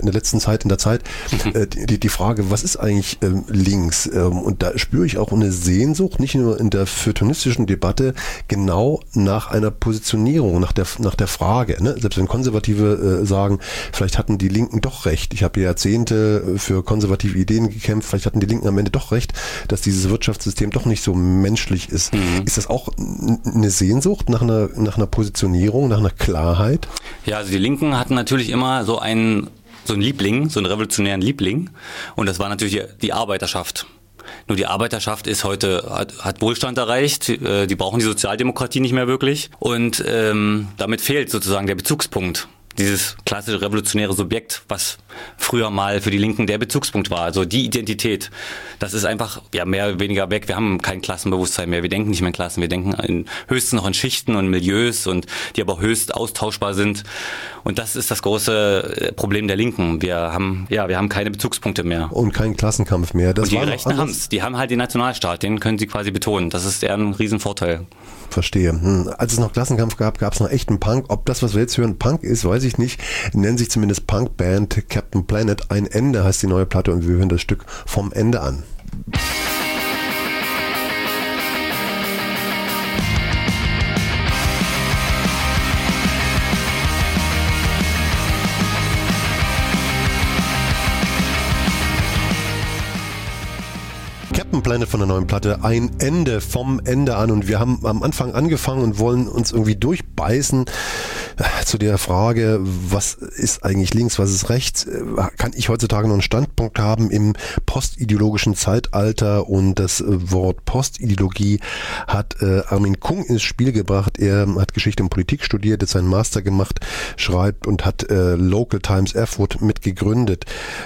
der letzten Zeit, die Frage, was ist eigentlich links? Und da spüre ich auch eine Sehnsucht, nicht nur in der feuilletonistischen Debatte, genau nach einer Positionierung, nach der Frage. Ne? Selbst wenn Konservative sagen, vielleicht hatten die Linken doch recht. Ich habe Jahrzehnte für konservative Ideen gekämpft, vielleicht hatten die Linken am Ende doch recht, dass dieses Wirtschaftssystem doch nicht so menschlich ist. Ist das auch eine Sehnsucht nach einer Positionierung, nach einer Klarheit? Ja, also die Linken hatten natürlich immer so einen Liebling, so einen revolutionären Liebling. Und das war natürlich die Arbeiterschaft. Nur die Arbeiterschaft ist heute, hat Wohlstand erreicht, die brauchen die Sozialdemokratie nicht mehr wirklich. Und damit fehlt sozusagen der Bezugspunkt. Dieses klassische revolutionäre Subjekt, was früher mal für die Linken der Bezugspunkt war, also die Identität, das ist einfach mehr oder weniger weg. Wir haben kein Klassenbewusstsein mehr, wir denken nicht mehr in Klassen, wir denken höchstens noch in Schichten und Milieus und die aber höchst austauschbar sind. Und das ist das große Problem der Linken. Wir haben keine Bezugspunkte mehr. Und keinen Klassenkampf mehr. Und die Rechten haben es. Die haben halt den Nationalstaat, den können sie quasi betonen. Das ist eher ein Riesenvorteil. Verstehe. Als es noch Klassenkampf gab, gab es noch echten Punk. Ob das, was wir jetzt hören, Punk ist, weiß ich nicht. Nennen sich zumindest Punkband Captain Planet. Ein Ende heißt die neue Platte und wir hören das Stück vom Ende an. Captain Planet von der neuen Platte, ein Ende vom Ende an und wir haben am Anfang angefangen und wollen uns irgendwie durchbeißen zu der Frage, was ist eigentlich links, was ist rechts? Kann ich heutzutage noch einen Standpunkt haben im postideologischen Zeitalter? Und das Wort Postideologie hat Armin Kung ins Spiel gebracht. Er hat Geschichte und Politik studiert, hat seinen Master gemacht, schreibt und hat Local Times Erfurt mitgegründet.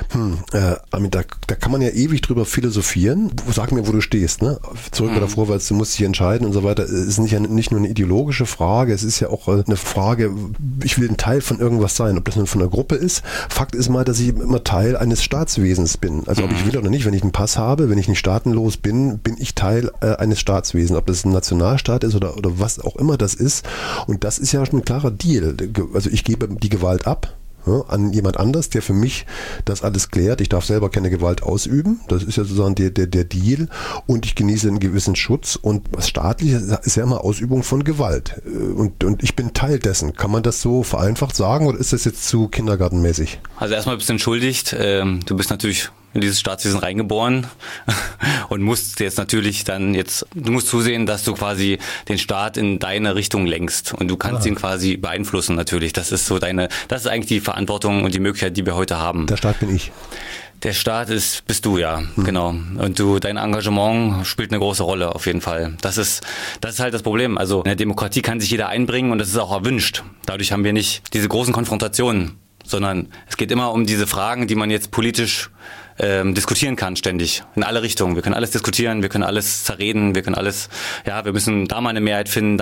Armin, da kann man ja ewig drüber philosophieren. Sag mir, wo du stehst, ne? Zurück oder vorwärts, du musst dich entscheiden und so weiter. Es ist nicht nur eine ideologische Frage, es ist ja auch eine Frage, ich will ein Teil von irgendwas sein, ob das nun von einer Gruppe ist. Fakt ist mal, dass ich immer Teil eines Staatswesens bin. Also ob ich will oder nicht, wenn ich einen Pass habe, wenn ich nicht staatenlos bin, bin ich Teil eines Staatswesens. Ob das ein Nationalstaat ist oder was auch immer das ist. Und das ist ja schon ein klarer Deal. Also ich gebe die Gewalt ab. Ja, an jemand anders, der für mich das alles klärt. Ich darf selber keine Gewalt ausüben. Das ist ja sozusagen der Deal. Und ich genieße einen gewissen Schutz. Und was staatlich ist ja immer Ausübung von Gewalt. Und ich bin Teil dessen. Kann man das so vereinfacht sagen oder ist das jetzt zu kindergartenmäßig? Also erstmal bist du entschuldigt. Du bist natürlich in dieses Staatswesen reingeboren und musst jetzt natürlich du musst zusehen, dass du quasi den Staat in deine Richtung lenkst und du kannst ihn quasi beeinflussen natürlich. Das ist eigentlich die Verantwortung und die Möglichkeit, die wir heute haben. Der Staat bin ich. Der Staat bist du, ja, genau. Und dein Engagement spielt eine große Rolle, auf jeden Fall. Das ist halt das Problem. Also in der Demokratie kann sich jeder einbringen und das ist auch erwünscht. Dadurch haben wir nicht diese großen Konfrontationen, sondern es geht immer um diese Fragen, die man jetzt politisch diskutieren kann ständig, in alle Richtungen. Wir können alles diskutieren, wir können alles zerreden, wir müssen da mal eine Mehrheit finden,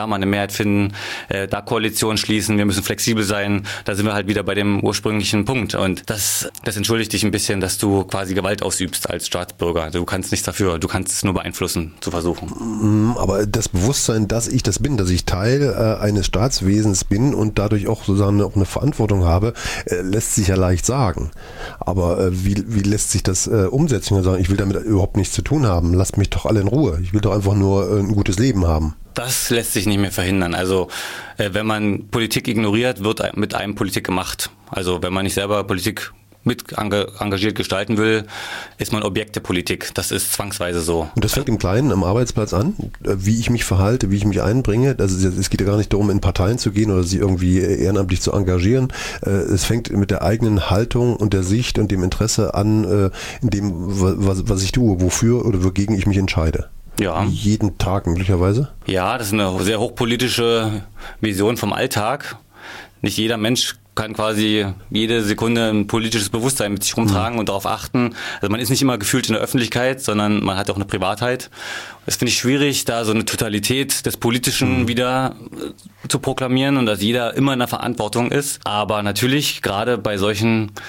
da Koalition schließen, wir müssen flexibel sein. Da sind wir halt wieder bei dem ursprünglichen Punkt. Und das entschuldigt dich ein bisschen, dass du quasi Gewalt ausübst als Staatsbürger. Du kannst nichts dafür, du kannst es nur beeinflussen, zu versuchen. Aber das Bewusstsein, dass ich das bin, dass ich Teil eines Staatswesens bin und dadurch auch sozusagen auch eine Verantwortung habe, lässt sich ja leicht sagen. Aber wie lässt sich das umsetzen und sagen, ich will damit überhaupt nichts zu tun haben, lasst mich doch alle in Ruhe. Ich will doch einfach nur ein gutes Leben haben. Das lässt sich nicht mehr verhindern. Also wenn man Politik ignoriert, wird mit einem Politik gemacht. Also wenn man nicht selber Politik mit engagiert gestalten will, ist man Objekt der Politik. Das ist zwangsweise so. Und das fängt im Kleinen am Arbeitsplatz an, wie ich mich verhalte, wie ich mich einbringe. Also es geht ja gar nicht darum, in Parteien zu gehen oder sich irgendwie ehrenamtlich zu engagieren. Es fängt mit der eigenen Haltung und der Sicht und dem Interesse an, in dem, was ich tue, wofür oder wogegen ich mich entscheide. Ja. Jeden Tag möglicherweise. Ja, das ist eine sehr hochpolitische Vision vom Alltag. Nicht jeder Mensch kann quasi jede Sekunde ein politisches Bewusstsein mit sich rumtragen und darauf achten. Also man ist nicht immer gefühlt in der Öffentlichkeit, sondern man hat auch eine Privatheit. Das finde ich schwierig, da so eine Totalität des Politischen wieder zu proklamieren und dass jeder immer in der Verantwortung ist. Aber natürlich, gerade bei solchen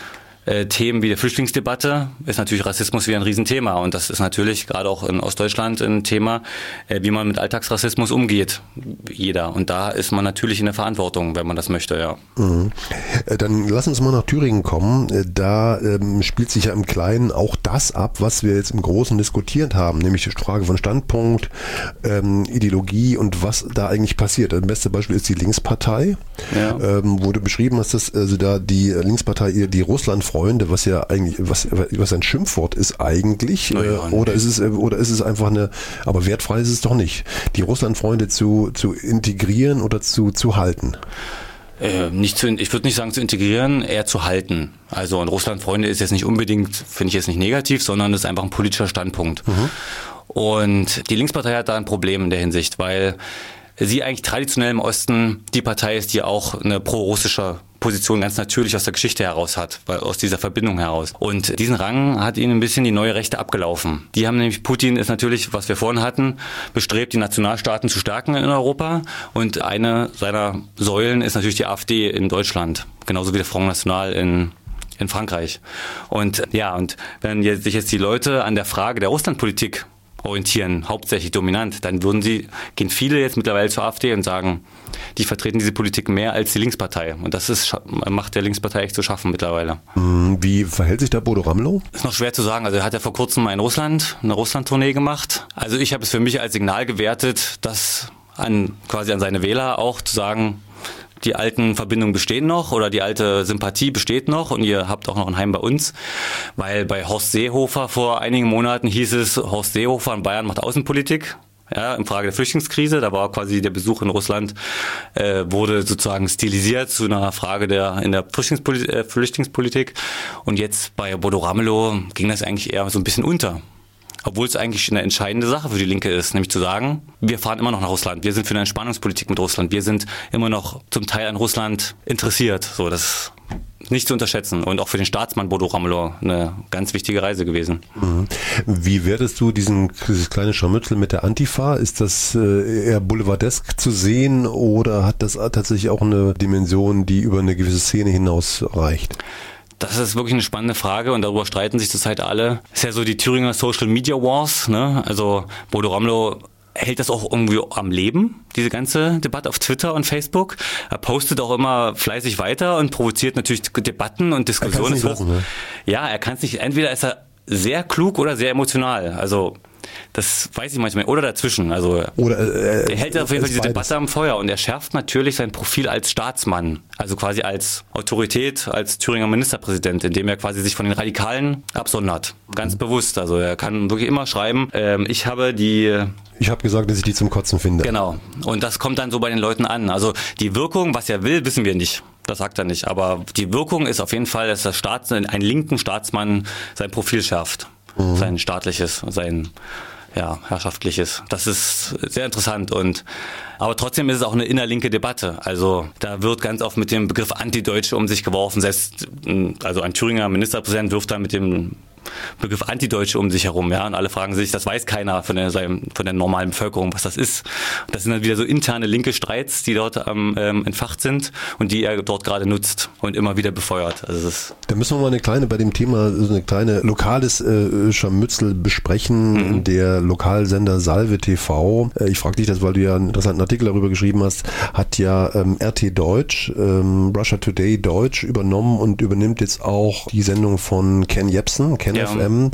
Themen wie der Flüchtlingsdebatte ist natürlich Rassismus wieder ein Riesenthema. Und das ist natürlich gerade auch in Ostdeutschland ein Thema, wie man mit Alltagsrassismus umgeht. Jeder. Und da ist man natürlich in der Verantwortung, wenn man das möchte, ja. Mhm. Dann lass uns mal nach Thüringen kommen. Da spielt sich ja im Kleinen auch das ab, was wir jetzt im Großen diskutiert haben, nämlich die Frage von Standpunkt, Ideologie und was da eigentlich passiert. Das beste Beispiel ist die Linkspartei, ja. Wo du beschrieben hast, dass also da die Linkspartei, die Russlandfreunde, was ja eigentlich, was ein Schimpfwort ist eigentlich, oder ist es einfach eine, aber wertfrei ist es doch nicht, die Russlandfreunde zu integrieren oder zu halten? Ich würde nicht sagen zu integrieren, eher zu halten. Also und Russlandfreunde ist jetzt nicht unbedingt, finde ich jetzt nicht negativ, sondern ist einfach ein politischer Standpunkt. Mhm. Und die Linkspartei hat da ein Problem in der Hinsicht, weil sie eigentlich traditionell im Osten die Partei ist, die auch eine pro-russische Position ganz natürlich aus der Geschichte heraus hat, weil aus dieser Verbindung heraus. Und diesen Rang hat ihnen ein bisschen die neue Rechte abgelaufen. Die haben nämlich, Putin ist natürlich, was wir vorhin hatten, bestrebt, die Nationalstaaten zu stärken in Europa. Und eine seiner Säulen ist natürlich die AfD in Deutschland, genauso wie der Front National in Frankreich. Und ja, und wenn sich jetzt die Leute an der Frage der Russlandpolitik orientieren, hauptsächlich dominant, dann gehen viele jetzt mittlerweile zur AfD und sagen, die vertreten diese Politik mehr als die Linkspartei. Und das macht der Linkspartei echt zu schaffen mittlerweile. Wie verhält sich der Bodo Ramelow? Ist noch schwer zu sagen. Also er hat ja vor kurzem eine Russland-Tournee gemacht. Also ich habe es für mich als Signal gewertet, das quasi an seine Wähler auch zu sagen, die alten Verbindungen bestehen noch oder die alte Sympathie besteht noch und ihr habt auch noch ein Heim bei uns. Weil bei Horst Seehofer vor einigen Monaten hieß es, Horst Seehofer in Bayern macht Außenpolitik. Ja, in Frage der Flüchtlingskrise, da war quasi der Besuch in Russland, wurde sozusagen stilisiert zu einer Frage in der Flüchtlingspolitik. Und jetzt bei Bodo Ramelow ging das eigentlich eher so ein bisschen unter. Obwohl es eigentlich eine entscheidende Sache für die Linke ist, nämlich zu sagen, wir fahren immer noch nach Russland, wir sind für eine Entspannungspolitik mit Russland, wir sind immer noch zum Teil an Russland interessiert. So, das ist nicht zu unterschätzen und auch für den Staatsmann Bodo Ramelow eine ganz wichtige Reise gewesen. Wie wertest du dieses kleine Scharmützel mit der Antifa? Ist das eher boulevardesk zu sehen oder hat das tatsächlich auch eine Dimension, die über eine gewisse Szene hinaus reicht? Das ist wirklich eine spannende Frage und darüber streiten sich zurzeit alle. Ist ja so die Thüringer Social Media Wars, ne? Also Bodo Ramelow hält das auch irgendwie am Leben, diese ganze Debatte auf Twitter und Facebook. Er postet auch immer fleißig weiter und provoziert natürlich Debatten und Diskussionen. Er kann's nicht lassen, ne? Ja, er kann es nicht. Entweder ist er sehr klug oder sehr emotional. Also das weiß ich manchmal. Oder dazwischen. Also er hält auf jeden Fall diese Debatte am Feuer und er schärft natürlich sein Profil als Staatsmann. Also quasi als Autorität, als Thüringer Ministerpräsident, indem er quasi sich von den Radikalen absondert. Ganz bewusst. Also er kann wirklich immer schreiben, ich habe gesagt, dass ich die zum Kotzen finde. Genau. Und das kommt dann so bei den Leuten an. Also die Wirkung, was er will, wissen wir nicht. Das sagt er nicht. Aber die Wirkung ist auf jeden Fall, dass ein linken Staatsmann sein Profil schärft. Sein staatliches, sein herrschaftliches. Das ist sehr interessant. Aber trotzdem ist es auch eine innerlinke Debatte. Also da wird ganz oft mit dem Begriff Antideutsche um sich geworfen. Also ein Thüringer Ministerpräsident wirft da mit dem Begriff Antideutsche um sich herum, ja, und alle fragen sich, das weiß keiner von der normalen Bevölkerung, was das ist. Das sind dann wieder so interne linke Streits, die dort entfacht sind und die er dort gerade nutzt und immer wieder befeuert. Also da müssen wir mal bei dem Thema so eine kleine lokales Scharmützel besprechen. Der Lokalsender Salve TV, ich frage dich das, weil du ja einen interessanten Artikel darüber geschrieben hast, hat ja RT Deutsch, Russia Today Deutsch übernommen und übernimmt jetzt auch die Sendung von Ken Jebsen, FM.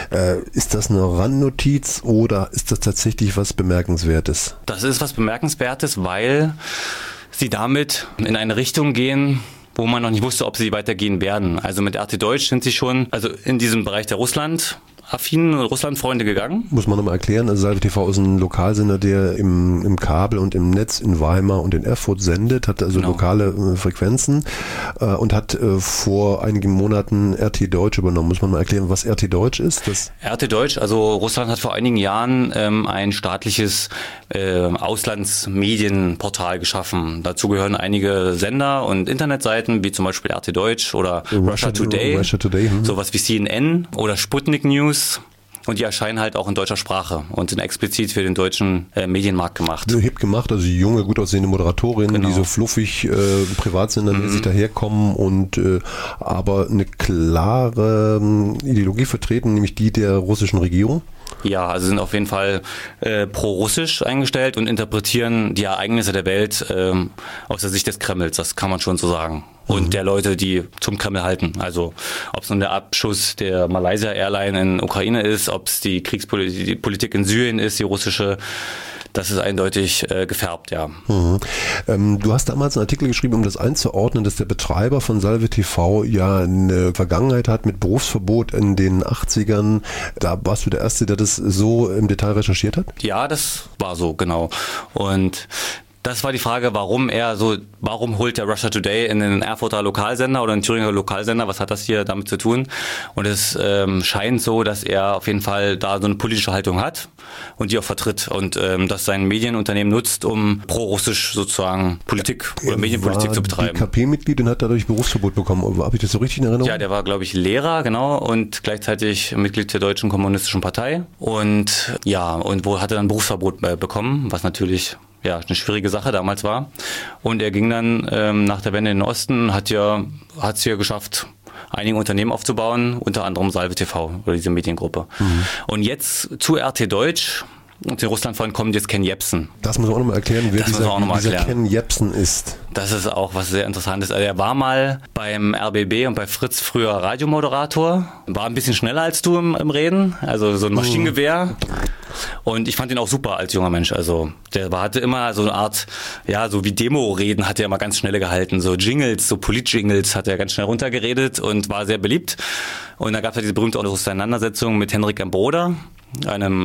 Ist das eine Randnotiz oder ist das tatsächlich was Bemerkenswertes? Das ist was Bemerkenswertes, weil sie damit in eine Richtung gehen, wo man noch nicht wusste, ob sie weitergehen werden. Also mit RT Deutsch sind sie schon in diesem Bereich der Russland-affinen Russlandfreunde gegangen. Muss man nochmal erklären, also Salve TV ist ein Lokalsender, der im Kabel und im Netz in Weimar und in Erfurt sendet, hat also lokale Frequenzen und hat vor einigen Monaten RT Deutsch übernommen. Muss man mal erklären, was RT Deutsch ist? RT Deutsch, also Russland hat vor einigen Jahren ein staatliches Auslandsmedienportal geschaffen. Dazu gehören einige Sender und Internetseiten, wie zum Beispiel RT Deutsch oder Russia Today, sowas wie CNN oder Sputnik News. und die erscheinen halt auch in deutscher Sprache und sind explizit für den deutschen Medienmarkt gemacht. Hip gemacht, also junge, gut aussehende Moderatorinnen, die so fluffig privatsendermäßig daherkommen und aber eine klare Ideologie vertreten, nämlich die der russischen Regierung. Ja, also sind auf jeden Fall pro-russisch eingestellt und interpretieren die Ereignisse der Welt aus der Sicht des Kremls, das kann man schon so sagen. Und der Leute, die zum Kreml halten. Also ob es nun der Abschuss der Malaysia Airline in Ukraine ist, ob es die Kriegspolitik in Syrien ist, die russische, das ist eindeutig gefärbt, ja. Du hast damals einen Artikel geschrieben, um das einzuordnen, dass der Betreiber von Salve TV ja eine Vergangenheit hat mit Berufsverbot in den 80ern. Da warst du der Erste, der das so im Detail recherchiert hat? Ja, das war so, genau. Und das war die Frage, warum holt der Russia Today in den Erfurter Lokalsender oder in den Thüringer Lokalsender, was hat das hier damit zu tun? Und es scheint so, dass er auf jeden Fall da so eine politische Haltung hat und die auch vertritt und das sein Medienunternehmen nutzt, um pro-russisch sozusagen Politik oder Medienpolitik zu betreiben. DKP-Mitglied und hat dadurch Berufsverbot bekommen. Habe ich das so richtig in Erinnerung? Ja, der war, glaube ich, Lehrer, genau, und gleichzeitig Mitglied der Deutschen Kommunistischen Partei und ja, und wo hat er dann Berufsverbot bekommen, was natürlich eine schwierige Sache damals war. Und er ging dann nach der Wende in den Osten, hat es hier geschafft, einige Unternehmen aufzubauen, unter anderem Salve TV oder diese Mediengruppe. Und jetzt zu RT Deutsch, und den Russlandfreund kommt jetzt Ken Jebsen. Das muss man auch nochmal erklären, wer dieser Ken Jebsen ist. Das ist auch was sehr Interessantes. Also er war mal beim RBB und bei Fritz früher Radiomoderator, war ein bisschen schneller als du im Reden, also so ein Maschinengewehr. Und ich fand ihn auch super als junger Mensch. Also hatte immer so eine Art, so wie Demo-Reden hat er immer ganz schnell gehalten. So Jingles, so Polit-Jingles hat er ganz schnell runtergeredet und war sehr beliebt. Und da gab es ja diese berühmte Auseinandersetzung mit Henryk Embroda, einem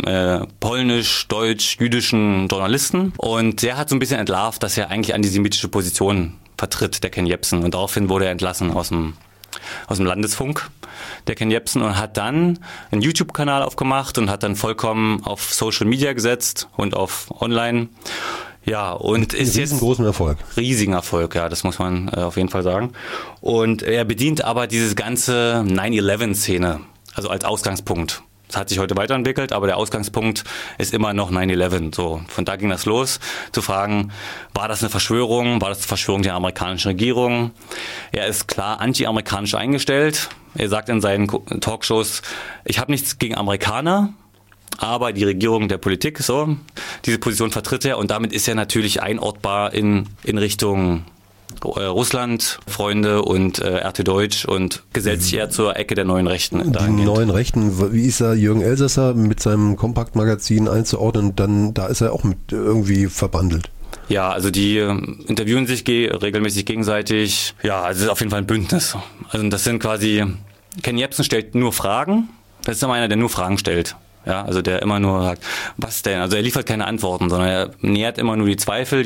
polnisch-deutsch-jüdischen Journalisten. Und der hat so ein bisschen entlarvt, dass er eigentlich antisemitische Positionen vertritt, der Ken Jebsen. Und daraufhin wurde er entlassen aus dem Landesfunk, der Ken Jebsen, und hat dann einen YouTube-Kanal aufgemacht und hat dann vollkommen auf Social Media gesetzt und auf Online. Ja, und ist jetzt riesengroßen Erfolg. Riesigen Erfolg, ja, das muss man auf jeden Fall sagen. Und er bedient aber diese ganze 9/11-Szene, also als Ausgangspunkt. Das hat sich heute weiterentwickelt, aber der Ausgangspunkt ist immer noch 9/11. So, von da ging das los, zu fragen, war das eine Verschwörung? War das eine Verschwörung der amerikanischen Regierung? Er ist klar anti-amerikanisch eingestellt. Er sagt in seinen Talkshows, ich habe nichts gegen Amerikaner, aber die Regierung der Politik, so, diese Position vertritt er und damit ist er natürlich einordbar in Richtung Russland, Freunde und RT Deutsch und gesellt sich eher zur Ecke der neuen Rechten. Die neuen Rechten, wie ist da Jürgen Elsässer mit seinem Kompakt-Magazin einzuordnen? Dann, da ist er auch mit irgendwie verbandelt. Ja, also die interviewen sich regelmäßig gegenseitig. Ja, also es ist auf jeden Fall ein Bündnis. Also das sind quasi, Ken Jebsen stellt nur Fragen. Das ist immer einer, der nur Fragen stellt. Ja, also der immer nur sagt, was denn? Also er liefert keine Antworten, sondern er nähert immer nur die Zweifel.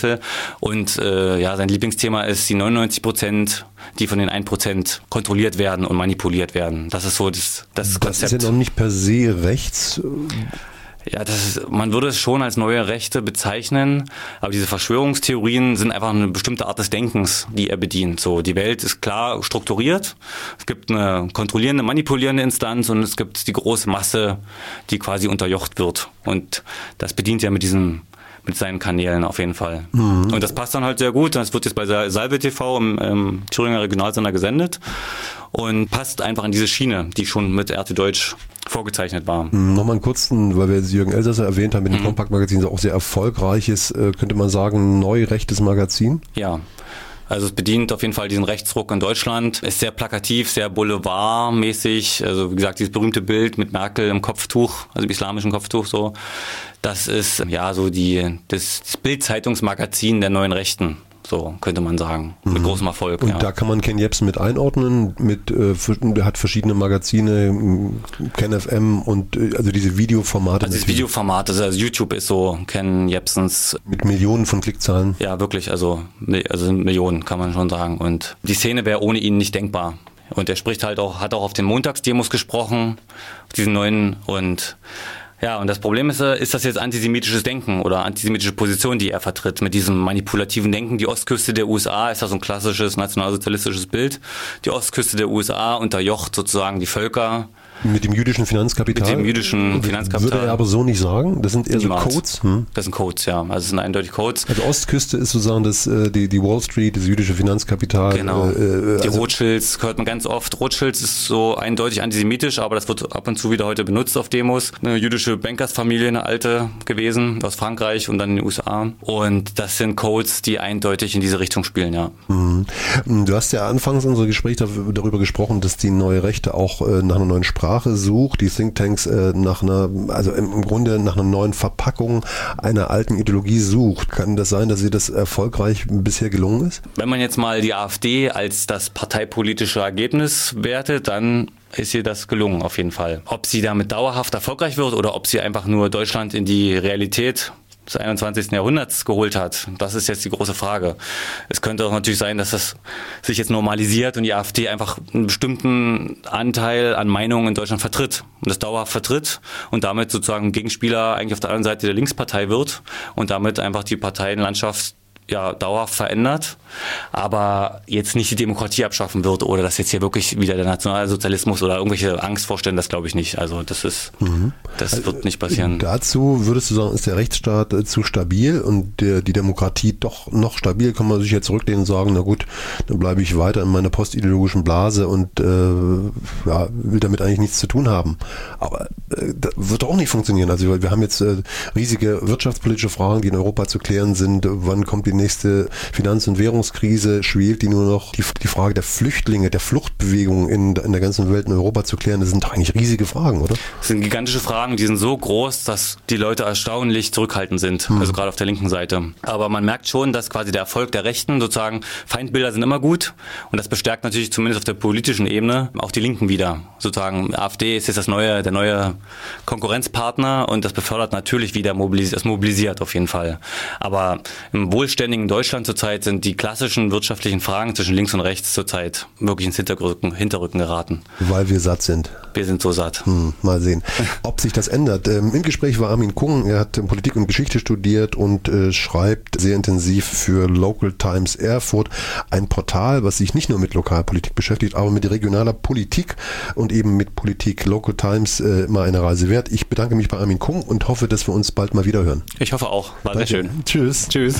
Und sein Lieblingsthema ist die 99%, die von den 1% kontrolliert werden und manipuliert werden. Das ist so das Konzept. Das ist ja noch nicht per se rechts. Ja, man würde es schon als neue Rechte bezeichnen, aber diese Verschwörungstheorien sind einfach eine bestimmte Art des Denkens, die er bedient. So, die Welt ist klar strukturiert, es gibt eine kontrollierende, manipulierende Instanz und es gibt die große Masse, die quasi unterjocht wird. Und das bedient er mit seinen Kanälen auf jeden Fall. Und das passt dann halt sehr gut. Das wird jetzt bei Salve TV im Thüringer Regionalsender gesendet und passt einfach in diese Schiene, die schon mit RT Deutsch vorgezeichnet war. Nochmal einen kurzen, weil wir jetzt Jürgen Elsässer erwähnt haben, mit dem Kompakt-Magazin, auch sehr erfolgreiches, könnte man sagen, neu-rechtes Magazin. Ja. Also es bedient auf jeden Fall diesen Rechtsruck in Deutschland, ist sehr plakativ, sehr boulevardmäßig, also wie gesagt, dieses berühmte Bild mit Merkel im Kopftuch, also im islamischen Kopftuch so, das ist so das Bild-Zeitungsmagazin der neuen Rechten. So könnte man sagen, mit großem Erfolg. Und da kann man Ken Jebsen mit einordnen, der hat verschiedene Magazine, Ken FM und also diese Videoformate. Also dieses Videoformat, also YouTube ist so Ken Jebsens. Mit Millionen von Klickzahlen. Ja, wirklich, also Millionen kann man schon sagen. Und die Szene wäre ohne ihn nicht denkbar. Und er hat auch auf den Montagsdemos gesprochen, auf diesen neuen und ja, und das Problem ist das jetzt antisemitisches Denken oder antisemitische Position, die er vertritt mit diesem manipulativen Denken? Die Ostküste der USA ist da so ein klassisches nationalsozialistisches Bild. Die Ostküste der USA unterjocht sozusagen die Völker Mit dem jüdischen Finanzkapital? Mit dem jüdischen Finanzkapital. Würde er aber so nicht sagen? Das sind eher Niemals. so Codes? Das sind Codes, ja. Also es sind eindeutig Codes. Also Ostküste ist sozusagen die Wall Street, das jüdische Finanzkapital. Genau. Die Rothschilds hört man ganz oft. Rothschilds ist so eindeutig antisemitisch, aber das wird ab und zu wieder heute benutzt auf Demos. Eine jüdische Bankersfamilie, eine alte gewesen, aus Frankreich und dann in den USA. Und das sind Codes, die eindeutig in diese Richtung spielen, ja. Du hast ja anfangs in unserem Gespräch darüber gesprochen, dass die neue Rechte auch nach einer neuen Sprache sucht, die Thinktanks also im Grunde nach einer neuen Verpackung einer alten Ideologie sucht. Kann das sein, dass ihr das erfolgreich bisher gelungen ist? Wenn man jetzt mal die AfD als das parteipolitische Ergebnis wertet, dann ist ihr das gelungen auf jeden Fall. Ob sie damit dauerhaft erfolgreich wird oder ob sie einfach nur Deutschland in die Realität des 21. Jahrhunderts geholt hat, das ist jetzt die große Frage. Es könnte auch natürlich sein, dass das sich jetzt normalisiert und die AfD einfach einen bestimmten Anteil an Meinungen in Deutschland vertritt und das dauerhaft vertritt und damit sozusagen ein Gegenspieler eigentlich auf der anderen Seite der Linkspartei wird und damit einfach die Parteienlandschaft dauerhaft verändert, aber jetzt nicht die Demokratie abschaffen wird oder dass jetzt hier wirklich wieder der Nationalsozialismus oder irgendwelche Angst vorstellen, das glaube ich nicht. Also das wird nicht passieren. Dazu würdest du sagen, ist der Rechtsstaat zu stabil und die Demokratie doch noch stabil? Kann man sich jetzt zurücklehnen und sagen, na gut, dann bleibe ich weiter in meiner postideologischen Blase und will damit eigentlich nichts zu tun haben. Aber das wird auch nicht funktionieren. Also wir haben jetzt riesige wirtschaftspolitische Fragen, die in Europa zu klären sind. Wann kommt die nächste Finanz- und Währungskrise? Schwelt die nur noch? Die Frage der Flüchtlinge, der Fluchtbewegungen in der ganzen Welt in Europa zu klären, das sind doch eigentlich riesige Fragen, oder? Das sind gigantische Fragen, die sind so groß, dass die Leute erstaunlich zurückhaltend sind, also gerade auf der linken Seite. Aber man merkt schon, dass quasi der Erfolg der Rechten sozusagen, Feindbilder sind immer gut und das bestärkt natürlich zumindest auf der politischen Ebene auch die Linken wieder. Sozusagen AfD ist jetzt der neue Konkurrenzpartner und das befördert natürlich wieder, das mobilisiert auf jeden Fall. Aber im wohlständigen Deutschland zurzeit sind die klassischen wirtschaftlichen Fragen zwischen links und rechts zurzeit wirklich ins Hinterrücken geraten. Weil wir satt sind. Wir sind so satt. Mal sehen, ob sich das ändert. Im Gespräch war Armin Kung, er hat Politik und Geschichte studiert und schreibt sehr intensiv für Local Times Erfurt, ein Portal, was sich nicht nur mit Lokalpolitik beschäftigt, aber mit regionaler Politik und eben mit Politik. Local Times immer eine Reise wert. Ich bedanke mich bei Armin Kung und hoffe, dass wir uns bald mal wieder hören. Ich hoffe auch. War sehr schön. Tschüss. Tschüss.